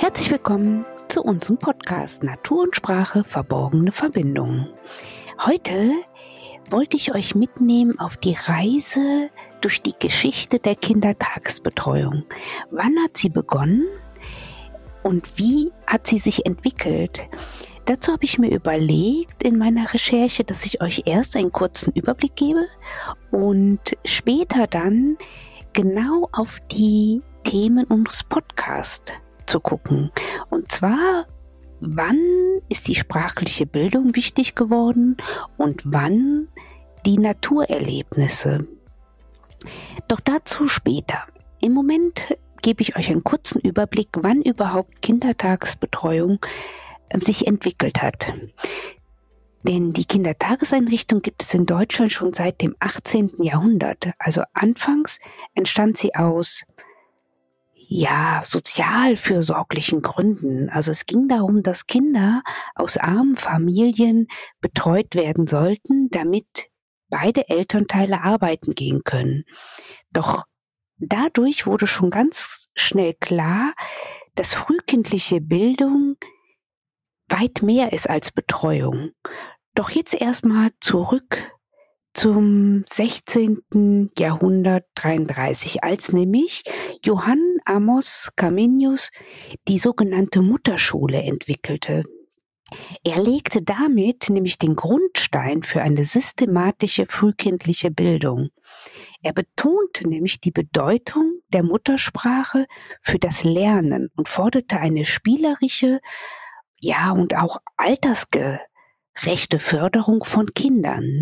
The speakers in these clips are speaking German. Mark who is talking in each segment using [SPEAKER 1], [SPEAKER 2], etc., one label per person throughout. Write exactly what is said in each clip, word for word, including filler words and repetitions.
[SPEAKER 1] Herzlich willkommen zu unserem Podcast Natur und Sprache – Verborgene Verbindungen. Heute wollte ich euch mitnehmen auf die Reise durch die Geschichte der Kindertagesbetreuung. Wann hat sie begonnen und wie hat sie sich entwickelt? Dazu habe ich mir überlegt in meiner Recherche, dass ich euch erst einen kurzen Überblick gebe und später dann genau auf die Themen unseres Podcasts zu gucken. Und zwar, wann ist die sprachliche Bildung wichtig geworden und wann die Naturerlebnisse. Doch dazu später. Im Moment gebe ich euch einen kurzen Überblick, wann überhaupt Kindertagesbetreuung sich entwickelt hat. Denn die Kindertageseinrichtung gibt es in Deutschland schon seit dem achtzehnten Jahrhundert. Also anfangs entstand sie aus ja, sozialfürsorglichen Gründen. Also es ging darum, dass Kinder aus armen Familien betreut werden sollten, damit beide Elternteile arbeiten gehen können. Doch dadurch wurde schon ganz schnell klar, dass frühkindliche Bildung weit mehr ist als Betreuung. Doch jetzt erstmal zurück zum sechzehnten Jahrhundert dreiunddreißig, als nämlich Johann Amos Comenius die sogenannte Mutterschule entwickelte. Er legte damit nämlich den Grundstein für eine systematische frühkindliche Bildung. Er betonte nämlich die Bedeutung der Muttersprache für das Lernen und forderte eine spielerische, ja und auch altersgerechte Förderung von Kindern.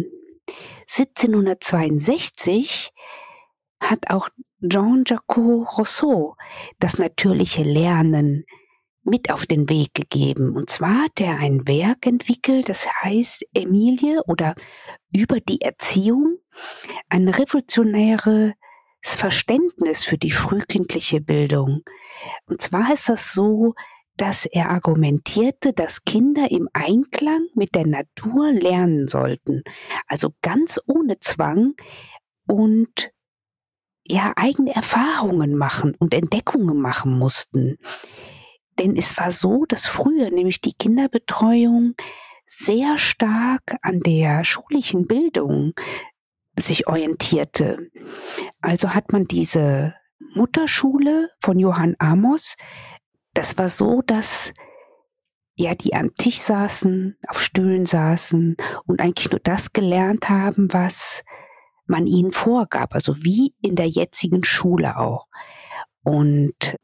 [SPEAKER 1] siebzehnhundertzweiundsechzig hat auch Jean-Jacques Rousseau das natürliche Lernen mit auf den Weg gegeben. Und zwar hat er ein Werk entwickelt, das heißt Emilie oder über die Erziehung, ein revolutionäres Verständnis für die frühkindliche Bildung. Und zwar ist das so, dass er argumentierte, dass Kinder im Einklang mit der Natur lernen sollten. Also ganz ohne Zwang und ja, eigene Erfahrungen machen und Entdeckungen machen mussten. Denn es war so, dass früher nämlich die Kinderbetreuung sehr stark an der schulischen Bildung sich orientierte. Also hat man diese Mutterschule von Johann Amos. Das war so, dass ja die am Tisch saßen, auf Stühlen saßen und eigentlich nur das gelernt haben, was man ihnen vorgab, also wie in der jetzigen Schule auch. Und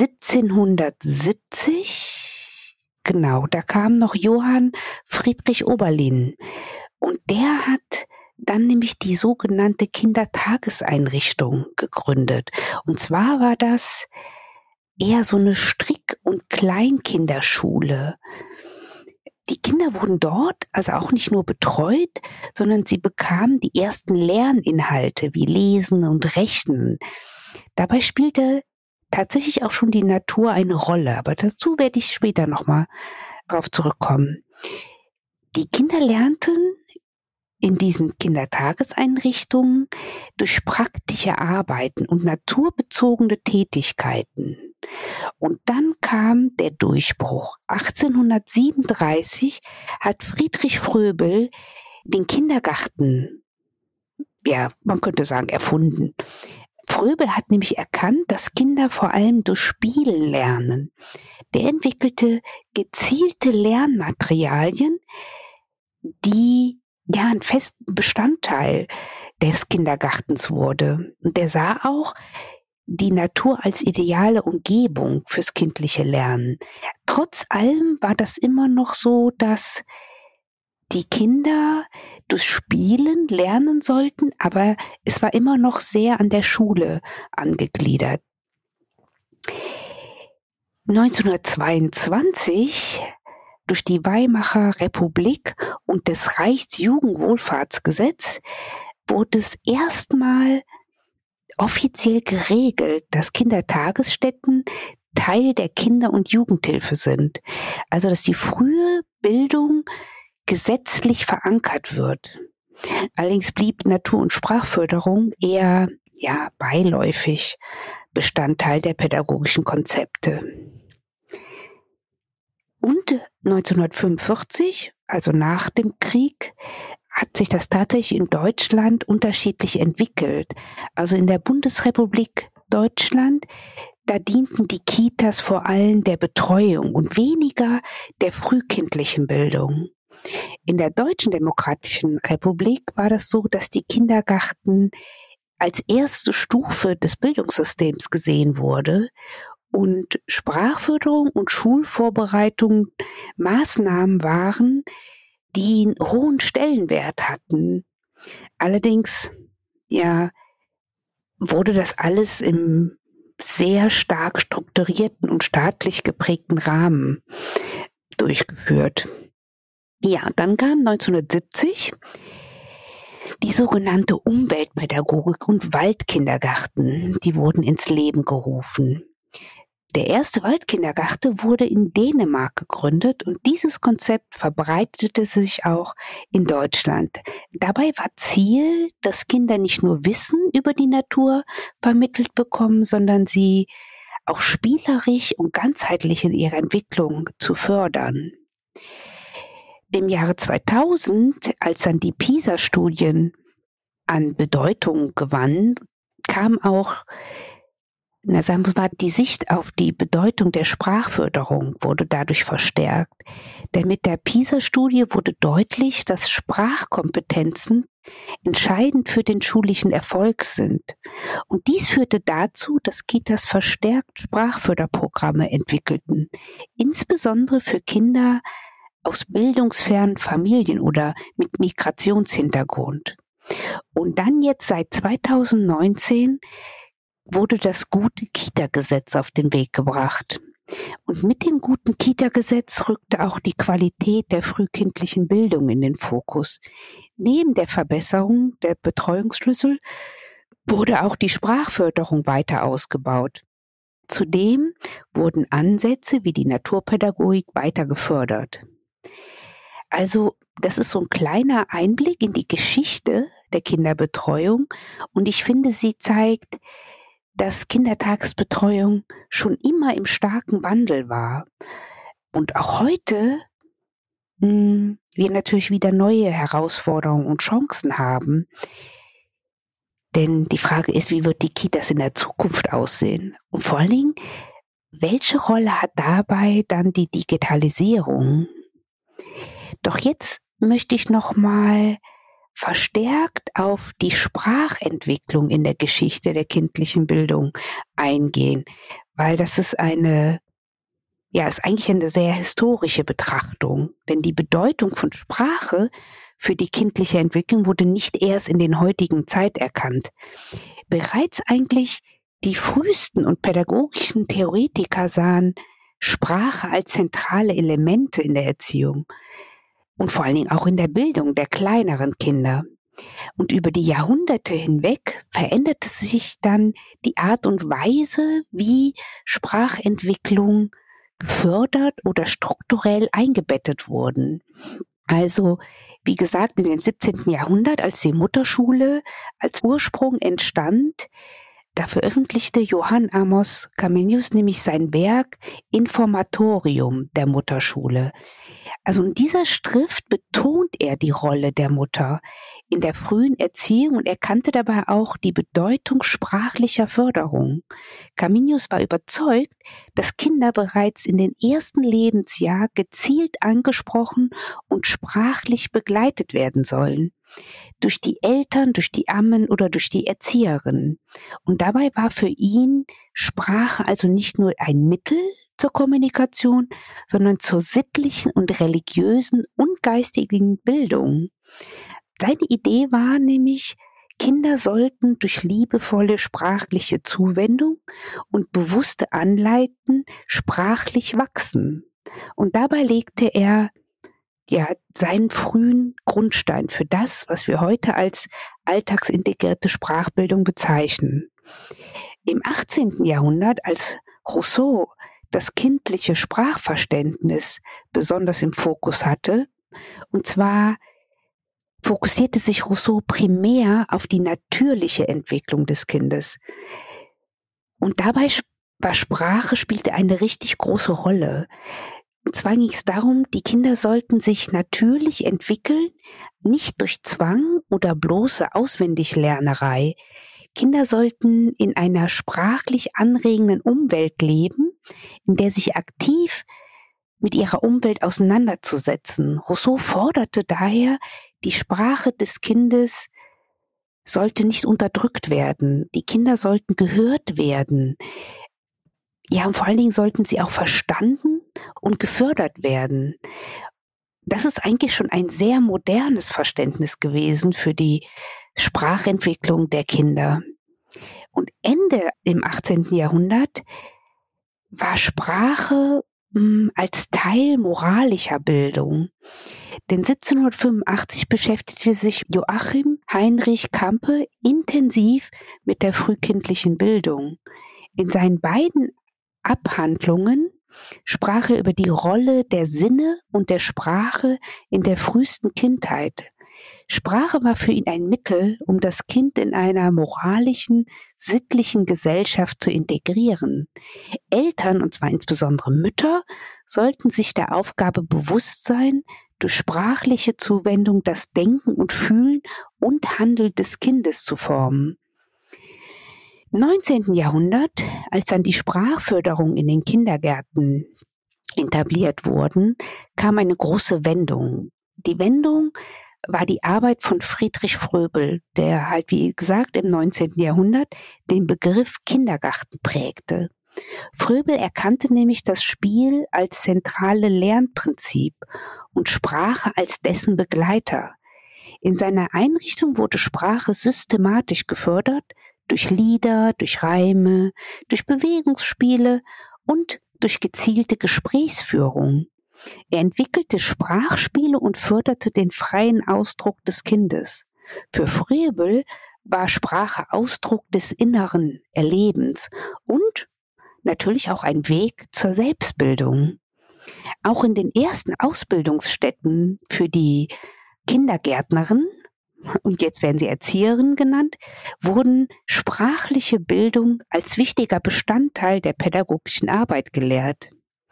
[SPEAKER 1] siebzehnhundertsiebzig, genau, da kam noch Johann Friedrich Oberlin und der hat dann nämlich die sogenannte Kindertageseinrichtung gegründet. Und zwar war das eher so eine Strick- und Kleinkinderschule. Die Kinder wurden dort also auch nicht nur betreut, sondern sie bekamen die ersten Lerninhalte wie Lesen und Rechnen. Dabei spielte tatsächlich auch schon die Natur eine Rolle, aber dazu werde ich später nochmal drauf zurückkommen. Die Kinder lernten in diesen Kindertageseinrichtungen durch praktische Arbeiten und naturbezogene Tätigkeiten. Und dann kam der Durchbruch. achtzehnhundertsiebenunddreißig hat Friedrich Fröbel den Kindergarten, ja, man könnte sagen, erfunden. Fröbel hat nämlich erkannt, dass Kinder vor allem durch Spielen lernen. Der entwickelte gezielte Lernmaterialien, die ja ein festen Bestandteil des Kindergartens wurde. Und der sah auch die Natur als ideale Umgebung fürs kindliche Lernen. Trotz allem war das immer noch so, dass die Kinder durch Spielen lernen sollten, aber es war immer noch sehr an der Schule angegliedert. neunzehnhundertzweiundzwanzig durch die Weimarer Republik und das Reichsjugendwohlfahrtsgesetz wurde es erstmal offiziell geregelt, dass Kindertagesstätten Teil der Kinder- und Jugendhilfe sind. Also dass die frühe Bildung gesetzlich verankert wird. Allerdings blieb Natur- und Sprachförderung eher ja beiläufig Bestandteil der pädagogischen Konzepte. Und neunzehnhundertfünfundvierzig, also nach dem Krieg, hat sich das tatsächlich in Deutschland unterschiedlich entwickelt. Also in der Bundesrepublik Deutschland, da dienten die Kitas vor allem der Betreuung und weniger der frühkindlichen Bildung. In der Deutschen Demokratischen Republik war das so, dass die Kindergarten als erste Stufe des Bildungssystems gesehen wurde und Sprachförderung und Schulvorbereitung Maßnahmen waren, die einen hohen Stellenwert hatten. Allerdings, ja, wurde das alles im sehr stark strukturierten und staatlich geprägten Rahmen durchgeführt. Ja, dann kam neunzehnhundertsiebzig die sogenannte Umweltpädagogik und Waldkindergarten. Die wurden ins Leben gerufen. Der erste Waldkindergarten wurde in Dänemark gegründet und dieses Konzept verbreitete sich auch in Deutschland. Dabei war Ziel, dass Kinder nicht nur Wissen über die Natur vermittelt bekommen, sondern sie auch spielerisch und ganzheitlich in ihrer Entwicklung zu fördern. Im Jahre zweitausend, als dann die PISA-Studien an Bedeutung gewannen, kam auch Na, sagen wir mal, die Sicht auf die Bedeutung der Sprachförderung wurde dadurch verstärkt. Denn mit der PISA-Studie wurde deutlich, dass Sprachkompetenzen entscheidend für den schulischen Erfolg sind. Und dies führte dazu, dass Kitas verstärkt Sprachförderprogramme entwickelten, insbesondere für Kinder aus bildungsfernen Familien oder mit Migrationshintergrund. Und dann jetzt seit zweitausendneunzehn wurde das gute Kita-Gesetz auf den Weg gebracht. Und mit dem guten Kita-Gesetz rückte auch die Qualität der frühkindlichen Bildung in den Fokus. Neben der Verbesserung der Betreuungsschlüssel wurde auch die Sprachförderung weiter ausgebaut. Zudem wurden Ansätze wie die Naturpädagogik weiter gefördert. Also, das ist so ein kleiner Einblick in die Geschichte der Kinderbetreuung und ich finde, sie zeigt, dass Kindertagesbetreuung schon immer im starken Wandel war. Und auch heute mh, wir natürlich wieder neue Herausforderungen und Chancen haben. Denn die Frage ist, wie wird die Kitas in der Zukunft aussehen? Und vor allen Dingen, welche Rolle hat dabei dann die Digitalisierung? Doch jetzt möchte ich noch mal verstärkt auf die Sprachentwicklung in der Geschichte der kindlichen Bildung eingehen, weil das ist eine, ja, ist eigentlich eine sehr historische Betrachtung, denn die Bedeutung von Sprache für die kindliche Entwicklung wurde nicht erst in den heutigen Zeit erkannt. Bereits eigentlich die frühesten und pädagogischen Theoretiker sahen Sprache als zentrale Elemente in der Erziehung. Und vor allen Dingen auch in der Bildung der kleineren Kinder. Und über die Jahrhunderte hinweg veränderte sich dann die Art und Weise, wie Sprachentwicklung gefördert oder strukturell eingebettet wurden. Also, wie gesagt, in dem siebzehnten Jahrhundert, als die Mutterschule als Ursprung entstand, da veröffentlichte Johann Amos Comenius nämlich sein Werk Informatorium der Mutterschule. Also in dieser Schrift betont er die Rolle der Mutter in der frühen Erziehung und erkannte dabei auch die Bedeutung sprachlicher Förderung. Comenius war überzeugt, dass Kinder bereits in den ersten Lebensjahren gezielt angesprochen und sprachlich begleitet werden sollen. Durch die Eltern, durch die Ammen oder durch die Erzieherin. Und dabei war für ihn Sprache also nicht nur ein Mittel zur Kommunikation, sondern zur sittlichen und religiösen und geistigen Bildung. Seine Idee war nämlich, Kinder sollten durch liebevolle sprachliche Zuwendung und bewusste Anleiten sprachlich wachsen. Und dabei legte er ja seinen frühen Grundstein für das, was wir heute als alltagsintegrierte Sprachbildung bezeichnen. Im achtzehnten Jahrhundert, als Rousseau das kindliche Sprachverständnis besonders im Fokus hatte, und zwar fokussierte sich Rousseau primär auf die natürliche Entwicklung des Kindes. Und dabei war Sprache spielte eine richtig große Rolle. Und zwar ging es darum, die Kinder sollten sich natürlich entwickeln, nicht durch Zwang oder bloße Auswendiglernerei. Kinder sollten in einer sprachlich anregenden Umwelt leben, in der sich aktiv mit ihrer Umwelt auseinanderzusetzen. Rousseau forderte daher, die Sprache des Kindes sollte nicht unterdrückt werden. Die Kinder sollten gehört werden. Ja, und vor allen Dingen sollten sie auch verstanden und gefördert werden. Das ist eigentlich schon ein sehr modernes Verständnis gewesen für die Sprachentwicklung der Kinder. Und Ende im achtzehnten Jahrhundert war Sprache mh, als Teil moralischer Bildung. Denn siebzehnhundertfünfundachtzig beschäftigte sich Joachim Heinrich Campe intensiv mit der frühkindlichen Bildung. In seinen beiden Abhandlungen sprach er über die Rolle der Sinne und der Sprache in der frühesten Kindheit. Sprache war für ihn ein Mittel, um das Kind in einer moralischen, sittlichen Gesellschaft zu integrieren. Eltern, und zwar insbesondere Mütter, sollten sich der Aufgabe bewusst sein, durch sprachliche Zuwendung das Denken und Fühlen und Handeln des Kindes zu formen. Im neunzehnten Jahrhundert, als dann die Sprachförderung in den Kindergärten etabliert wurden, kam eine große Wendung. Die Wendung war die Arbeit von Friedrich Fröbel, der halt, wie gesagt, im neunzehnten Jahrhundert den Begriff Kindergarten prägte. Fröbel erkannte nämlich das Spiel als zentrale Lernprinzip und Sprache als dessen Begleiter. In seiner Einrichtung wurde Sprache systematisch gefördert, durch Lieder, durch Reime, durch Bewegungsspiele und durch gezielte Gesprächsführung. Er entwickelte Sprachspiele und förderte den freien Ausdruck des Kindes. Für Fröbel war Sprache Ausdruck des inneren Erlebens und natürlich auch ein Weg zur Selbstbildung. Auch in den ersten Ausbildungsstätten für die Kindergärtnerin, und jetzt werden sie Erzieherin genannt, wurden sprachliche Bildung als wichtiger Bestandteil der pädagogischen Arbeit gelehrt.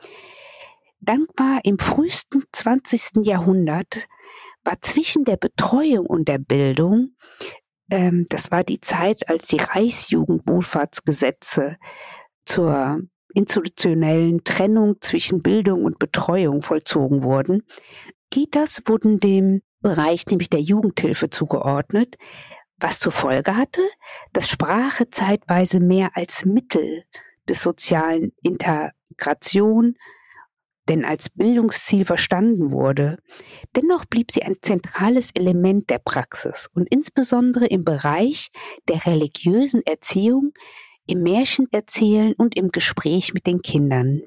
[SPEAKER 1] Dann war im frühesten zwanzigsten Jahrhundert, war zwischen der Betreuung und der Bildung, ähm, das war die Zeit, als die Reichsjugendwohlfahrtsgesetze zur institutionellen Trennung zwischen Bildung und Betreuung vollzogen wurden. Kitas wurden dem Bereich, nämlich der Jugendhilfe, zugeordnet, was zur Folge hatte, dass Sprache zeitweise mehr als Mittel des sozialen Integration denn als Bildungsziel verstanden wurde. Dennoch blieb sie ein zentrales Element der Praxis und insbesondere im Bereich der religiösen Erziehung, im Märchenerzählen und im Gespräch mit den Kindern.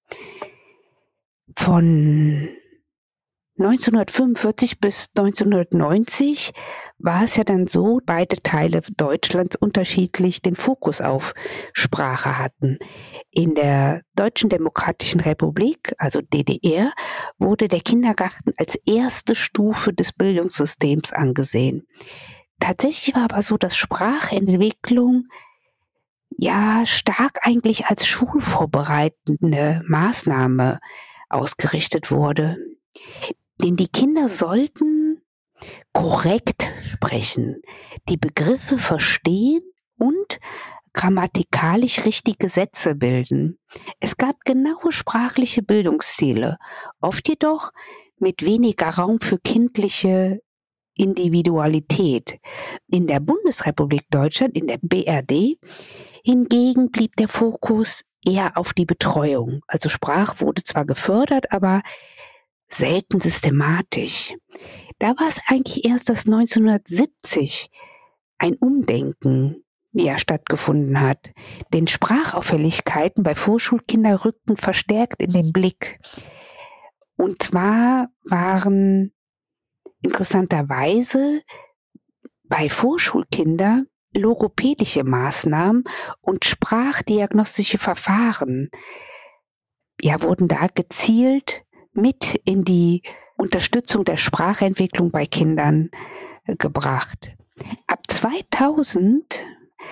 [SPEAKER 1] Von neunzehnhundertfünfundvierzig bis neunzehnhundertneunzig war es ja dann so, beide Teile Deutschlands unterschiedlich den Fokus auf Sprache hatten. In der Deutschen Demokratischen Republik, also D D R, wurde der Kindergarten als erste Stufe des Bildungssystems angesehen. Tatsächlich war aber so, dass Sprachentwicklung ja stark eigentlich als schulvorbereitende Maßnahme ausgerichtet wurde. Denn die Kinder sollten korrekt sprechen, die Begriffe verstehen und grammatikalisch richtige Sätze bilden. Es gab genaue sprachliche Bildungsziele, oft jedoch mit weniger Raum für kindliche Individualität. In der Bundesrepublik Deutschland, in der B R D, hingegen blieb der Fokus eher auf die Betreuung. Also Sprache wurde zwar gefördert, aber selten systematisch. Da war es eigentlich erst, dass neunzehnhundertsiebzig ein Umdenken ja stattgefunden hat. Denn Sprachauffälligkeiten bei Vorschulkindern rückten verstärkt in den Blick. Und zwar waren interessanterweise bei Vorschulkindern logopädische Maßnahmen und sprachdiagnostische Verfahren ja wurden da gezielt mit in die Unterstützung der Sprachentwicklung bei Kindern gebracht. Ab zweitausend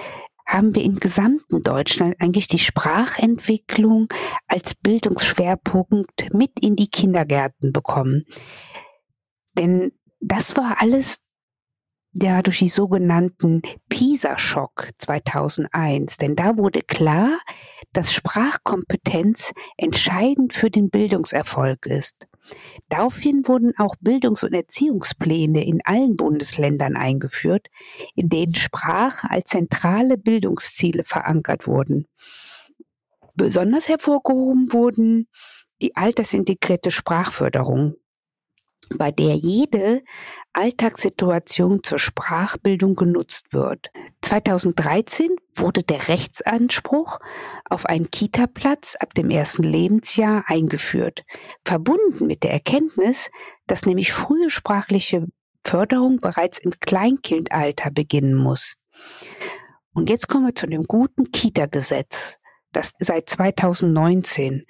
[SPEAKER 1] haben wir im gesamten Deutschland eigentlich die Sprachentwicklung als Bildungsschwerpunkt mit in die Kindergärten bekommen. Denn das war alles ja durch die sogenannten PISA-Schock zweitausendeins. Denn da wurde klar, dass Sprachkompetenz entscheidend für den Bildungserfolg ist. Daraufhin wurden auch Bildungs- und Erziehungspläne in allen Bundesländern eingeführt, in denen Sprache als zentrale Bildungsziele verankert wurden. Besonders hervorgehoben wurden die altersintegrierte Sprachförderung, bei der jede Alltagssituation zur Sprachbildung genutzt wird. zweitausenddreizehn wurde der Rechtsanspruch auf einen Kita-Platz ab dem ersten Lebensjahr eingeführt, verbunden mit der Erkenntnis, dass nämlich frühe sprachliche Förderung bereits im Kleinkindalter beginnen muss. Und jetzt kommen wir zu dem guten Kita-Gesetz, das seit zweitausendneunzehn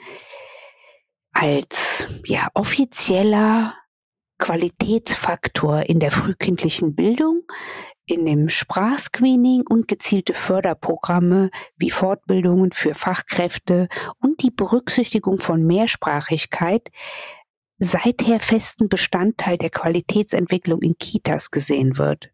[SPEAKER 1] als ja offizieller Qualitätsfaktor in der frühkindlichen Bildung, in dem Sprachscreening und gezielte Förderprogramme wie Fortbildungen für Fachkräfte und die Berücksichtigung von Mehrsprachigkeit seither festen Bestandteil der Qualitätsentwicklung in Kitas gesehen wird.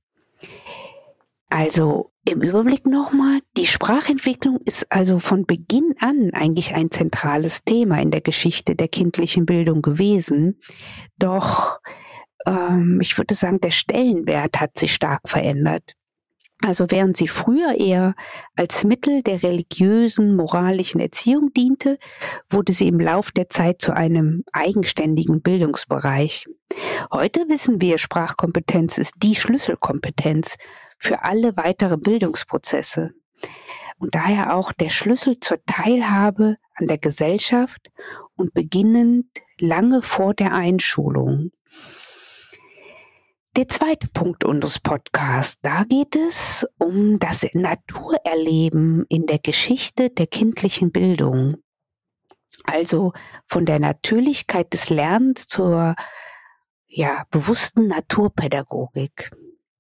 [SPEAKER 1] Also im Überblick nochmal, die Sprachentwicklung ist also von Beginn an eigentlich ein zentrales Thema in der Geschichte der kindlichen Bildung gewesen. Doch ähm, ich würde sagen, der Stellenwert hat sich stark verändert. Also während sie früher eher als Mittel der religiösen, moralischen Erziehung diente, wurde sie im Lauf der Zeit zu einem eigenständigen Bildungsbereich. Heute wissen wir, Sprachkompetenz ist die Schlüsselkompetenz für alle weitere Bildungsprozesse und daher auch der Schlüssel zur Teilhabe an der Gesellschaft und beginnend lange vor der Einschulung. Der zweite Punkt unseres Podcasts, da geht es um das Naturerleben in der Geschichte der kindlichen Bildung. Also von der Natürlichkeit des Lernens zur ja, bewussten Naturpädagogik.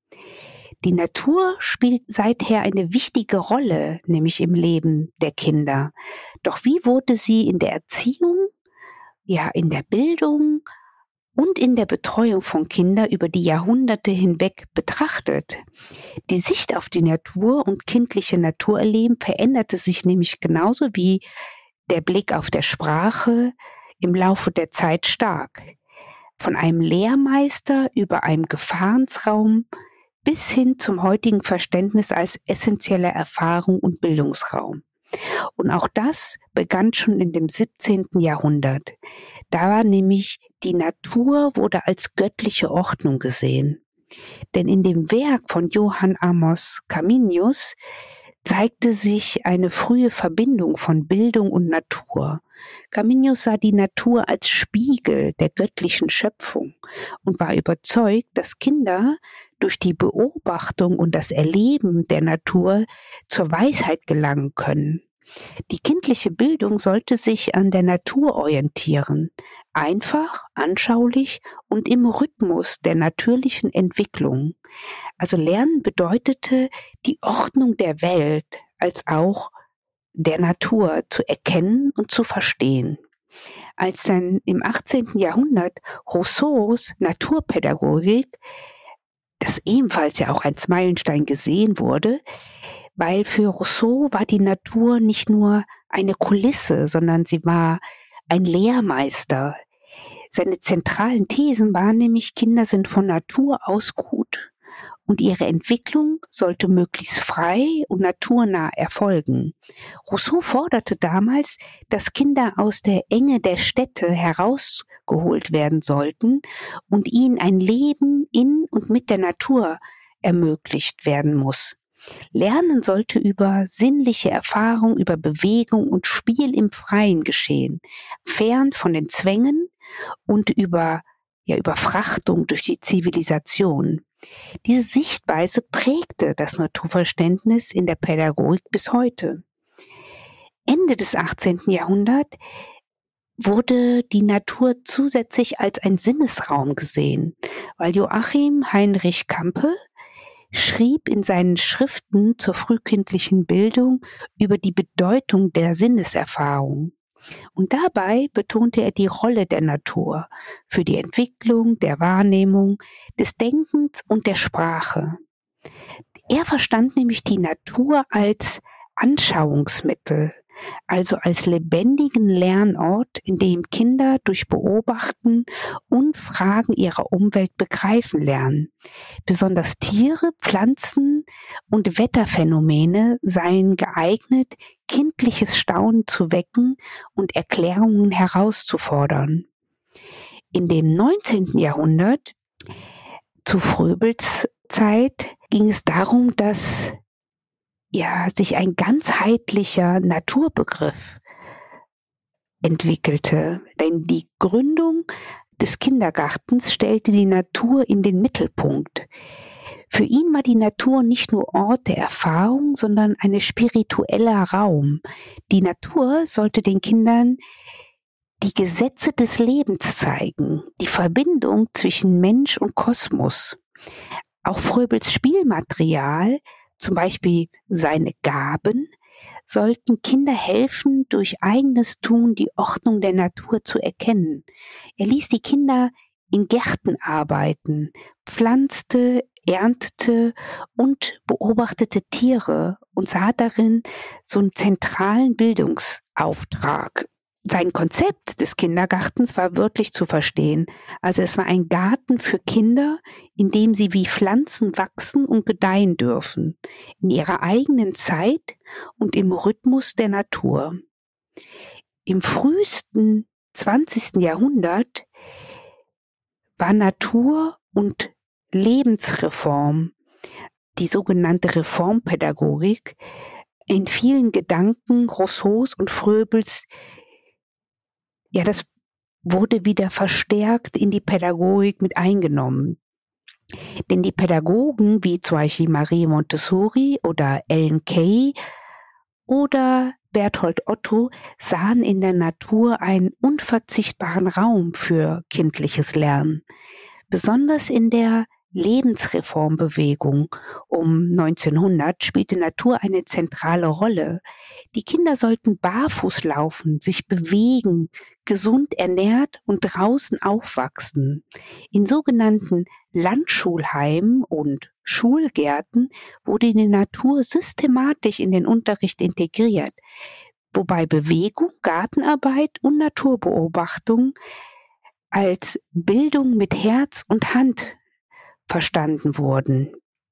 [SPEAKER 1] Die Natur spielt seither eine wichtige Rolle, nämlich im Leben der Kinder. Doch wie wurde sie in der Erziehung, ja, in der Bildung und in der Betreuung von Kindern über die Jahrhunderte hinweg betrachtet? Die Sicht auf die Natur und kindliche Naturerleben veränderte sich nämlich genauso wie der Blick auf der Sprache im Laufe der Zeit stark. Von einem Lehrmeister über einem Gefahrensraum bis hin zum heutigen Verständnis als essentieller Erfahrung und Bildungsraum. Und auch das begann schon in dem siebzehnten Jahrhundert. Da war nämlich die Natur wurde als göttliche Ordnung gesehen. Denn in dem Werk von Johann Amos Comenius zeigte sich eine frühe Verbindung von Bildung und Natur. Comenius sah die Natur als Spiegel der göttlichen Schöpfung und war überzeugt, dass Kinder durch die Beobachtung und das Erleben der Natur zur Weisheit gelangen können. Die kindliche Bildung sollte sich an der Natur orientieren, einfach, anschaulich und im Rhythmus der natürlichen Entwicklung. Also Lernen bedeutete, die Ordnung der Welt als auch der Natur zu erkennen und zu verstehen. Als dann im achtzehnten Jahrhundert Rousseaus Naturpädagogik, das ebenfalls ja auch als Meilenstein gesehen wurde, weil für Rousseau war die Natur nicht nur eine Kulisse, sondern sie war ein Lehrmeister. Seine zentralen Thesen waren nämlich, Kinder sind von Natur aus gut und ihre Entwicklung sollte möglichst frei und naturnah erfolgen. Rousseau forderte damals, dass Kinder aus der Enge der Städte herausgeholt werden sollten und ihnen ein Leben in und mit der Natur ermöglicht werden muss. Lernen sollte über sinnliche Erfahrung, über Bewegung und Spiel im Freien geschehen, fern von den Zwängen und über ja, Überfrachtung durch die Zivilisation. Diese Sichtweise prägte das Naturverständnis in der Pädagogik bis heute. Ende des achtzehnten Jahrhunderts wurde die Natur zusätzlich als ein Sinnesraum gesehen, weil Joachim Heinrich Campe schrieb in seinen Schriften zur frühkindlichen Bildung über die Bedeutung der Sinneserfahrung. Und dabei betonte er die Rolle der Natur für die Entwicklung der Wahrnehmung, des Denkens und der Sprache. Er verstand nämlich die Natur als Anschauungsmittel, also als lebendigen Lernort, in dem Kinder durch Beobachten und Fragen ihrer Umwelt begreifen lernen. Besonders Tiere, Pflanzen und Wetterphänomene seien geeignet, kindliches Staunen zu wecken und Erklärungen herauszufordern. In dem neunzehnten Jahrhundert, zu Fröbels Zeit, ging es darum, dass ja, sich ein ganzheitlicher Naturbegriff entwickelte. Denn die Gründung des Kindergartens stellte die Natur in den Mittelpunkt. Für ihn war die Natur nicht nur Ort der Erfahrung, sondern ein spiritueller Raum. Die Natur sollte den Kindern die Gesetze des Lebens zeigen, die Verbindung zwischen Mensch und Kosmos. Auch Fröbels Spielmaterial, zum Beispiel seine Gaben, sollten Kinder helfen, durch eigenes Tun die Ordnung der Natur zu erkennen. Er ließ die Kinder in Gärten arbeiten, pflanzte, erntete und beobachtete Tiere und sah darin so einen zentralen Bildungsauftrag. Sein Konzept des Kindergartens war wörtlich zu verstehen. Also es war ein Garten für Kinder, in dem sie wie Pflanzen wachsen und gedeihen dürfen, in ihrer eigenen Zeit und im Rhythmus der Natur. Im frühesten zwanzigsten Jahrhundert war Natur- und Lebensreform, die sogenannte Reformpädagogik, in vielen Gedanken Rousseaus und Fröbels. Ja, das wurde wieder verstärkt in die Pädagogik mit eingenommen. Denn die Pädagogen, wie zum Beispiel Marie Montessori oder Ellen Key oder Berthold Otto, sahen in der Natur einen unverzichtbaren Raum für kindliches Lernen. Besonders in der Lebensreformbewegung um neunzehnhundert spielte Natur eine zentrale Rolle. Die Kinder sollten barfuß laufen, sich bewegen, gesund ernährt und draußen aufwachsen. In sogenannten Landschulheimen und Schulgärten wurde die Natur systematisch in den Unterricht integriert, wobei Bewegung, Gartenarbeit und Naturbeobachtung als Bildung mit Herz und Hand verstanden wurden.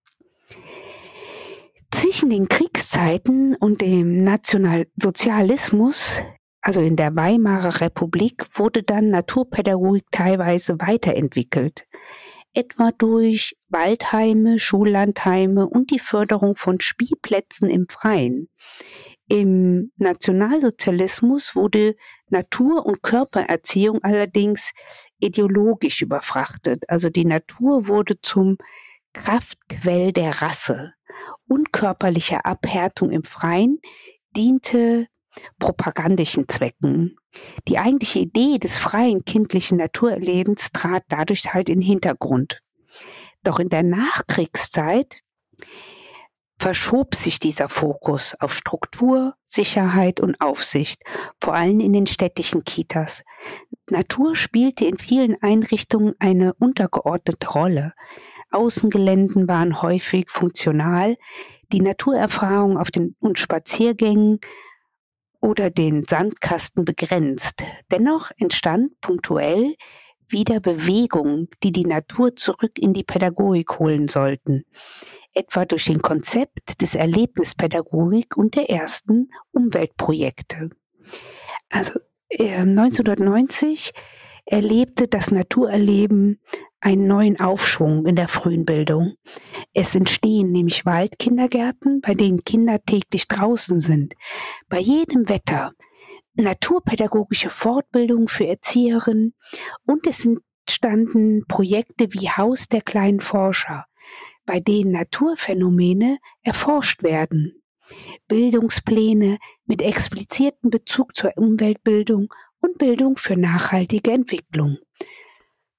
[SPEAKER 1] Zwischen den Kriegszeiten und dem Nationalsozialismus, also in der Weimarer Republik, wurde dann Naturpädagogik teilweise weiterentwickelt, etwa durch Waldheime, Schullandheime und die Förderung von Spielplätzen im Freien. Im Nationalsozialismus wurde Natur- und Körpererziehung allerdings ideologisch überfrachtet. Also die Natur wurde zum Kraftquell der Rasse. Und körperliche Abhärtung im Freien diente propagandischen Zwecken. Die eigentliche Idee des freien kindlichen Naturerlebens trat dadurch halt in den Hintergrund. Doch in der Nachkriegszeit verschob sich dieser Fokus auf Struktur, Sicherheit und Aufsicht, vor allem in den städtischen Kitas. Natur spielte in vielen Einrichtungen eine untergeordnete Rolle. Außengeländen waren häufig funktional, die Naturerfahrung auf den und Spaziergängen oder den Sandkasten begrenzt. Dennoch entstand punktuell wieder Bewegung, die die Natur zurück in die Pädagogik holen sollten, etwa durch den Konzept des Erlebnispädagogik und der ersten Umweltprojekte. Also äh, neunzehnhundertneunzig erlebte das Naturerleben einen neuen Aufschwung in der frühen Bildung. Es entstehen nämlich Waldkindergärten, bei denen Kinder täglich draußen sind, bei jedem Wetter, naturpädagogische Fortbildung für Erzieherinnen und es entstanden Projekte wie Haus der kleinen Forscher, bei denen Naturphänomene erforscht werden. Bildungspläne mit expliziertem Bezug zur Umweltbildung und Bildung für nachhaltige Entwicklung.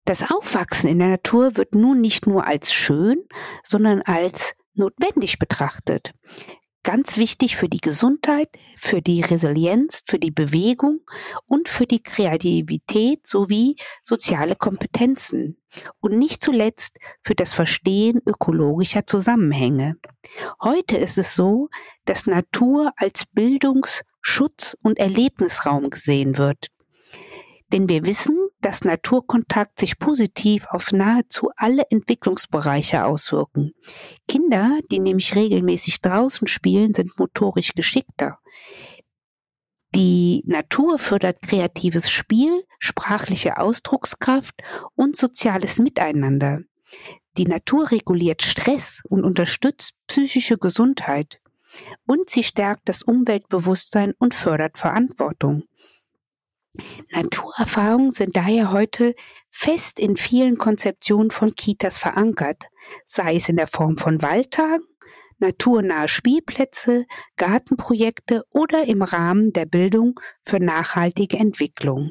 [SPEAKER 1] Das Aufwachsen in der Natur wird nun nicht nur als schön, sondern als notwendig betrachtet. Ganz wichtig für die Gesundheit, für die Resilienz, für die Bewegung und für die Kreativität sowie soziale Kompetenzen und nicht zuletzt für das Verstehen ökologischer Zusammenhänge. Heute ist es so, dass Natur als Bildungs-, Schutz- und Erlebnisraum gesehen wird. Denn wir wissen, dass Naturkontakt sich positiv auf nahezu alle Entwicklungsbereiche auswirken. Kinder, die nämlich regelmäßig draußen spielen, sind motorisch geschickter. Die Natur fördert kreatives Spiel, sprachliche Ausdruckskraft und soziales Miteinander. Die Natur reguliert Stress und unterstützt psychische Gesundheit. Und sie stärkt das Umweltbewusstsein und fördert Verantwortung. Naturerfahrungen sind daher heute fest in vielen Konzeptionen von Kitas verankert, sei es in der Form von Waldtagen, naturnahe Spielplätze, Gartenprojekte oder im Rahmen der Bildung für nachhaltige Entwicklung.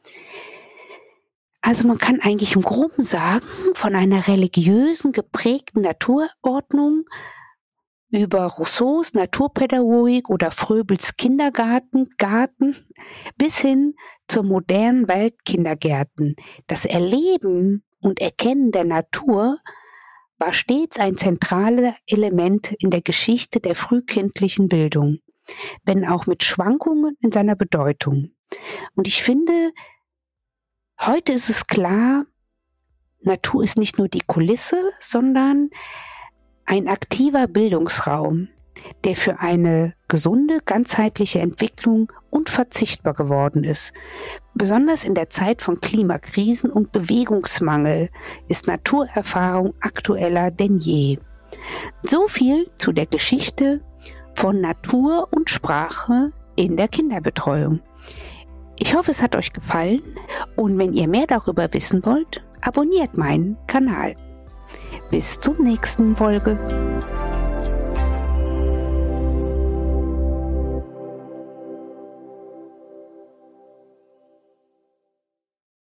[SPEAKER 1] Also man kann eigentlich im Groben sagen, von einer religiösen geprägten Naturordnung über Rousseaus Naturpädagogik oder Fröbels Kindergarten, Garten bis hin zur modernen Weltkindergärten. Das Erleben und Erkennen der Natur war stets ein zentrales Element in der Geschichte der frühkindlichen Bildung, wenn auch mit Schwankungen in seiner Bedeutung. Und ich finde, heute ist es klar, Natur ist nicht nur die Kulisse, sondern ein aktiver Bildungsraum, der für eine gesunde, ganzheitliche Entwicklung unverzichtbar geworden ist. Besonders in der Zeit von Klimakrisen und Bewegungsmangel ist Naturerfahrung aktueller denn je. So viel zu der Geschichte von Natur und Sprache in der Kinderbetreuung. Ich hoffe, es hat euch gefallen und wenn ihr mehr darüber wissen wollt, abonniert meinen Kanal. Bis zum nächsten Folge.